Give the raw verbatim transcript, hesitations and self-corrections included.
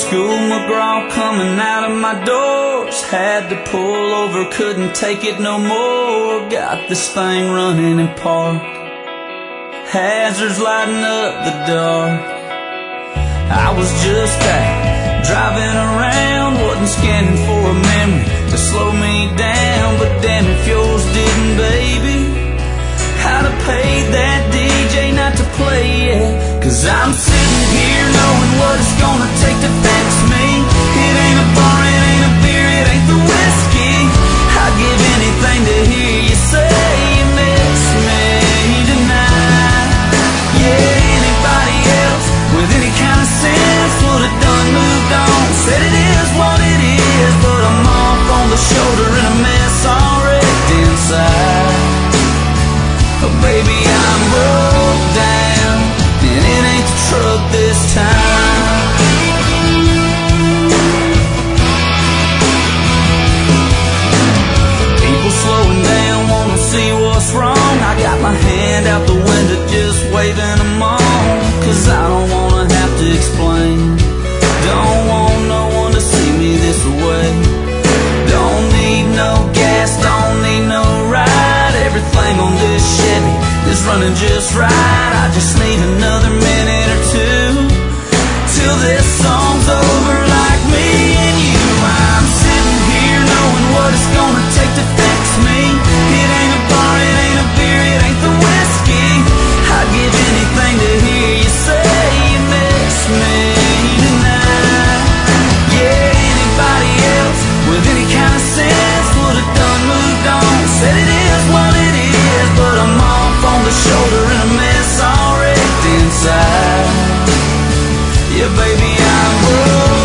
School McGraw coming out of my doors. Had to pull over, couldn't take it no more. Got this thing running in park, hazards lighting up the dark. I was just out driving around, wasn't scanning for a memory to slow me down. But damn if yours didn't, baby. I'd have paid that D J not to play it. Cause I'm sitting here knowing what it's gonna take to fix me. It ain't a bar, it ain't a beer, it ain't the whiskey. I'd give anything to hear you say you miss me tonight. Yeah, anybody else with any kind of sense would've done moved on, said it is what it is. But I'm off on the shoulder in a mess all wrecked inside. Oh baby, I'm broke down, and it ain't the truck this time. People slowing down, wanna see what's wrong. I got my hand out the window just waving them on. Cause I don't wanna have to explain, don't want no one to see me this way. Don't need no gas, don't need no ride. Everything on this Chevy is running just right. I just need another minute or two till this song's over. Like me and you, I'm sitting here knowing what it's gonna take to fix me. It ain't a bar, it ain't a beer, it ain't the whiskey. I'd give anything to hear you say you miss me tonight. Yeah, anybody else with any kind of sense would've done moved on, said it is what it is. But I'm off on the shoulder in a mess all wrecked inside. Yeah baby, I'm broke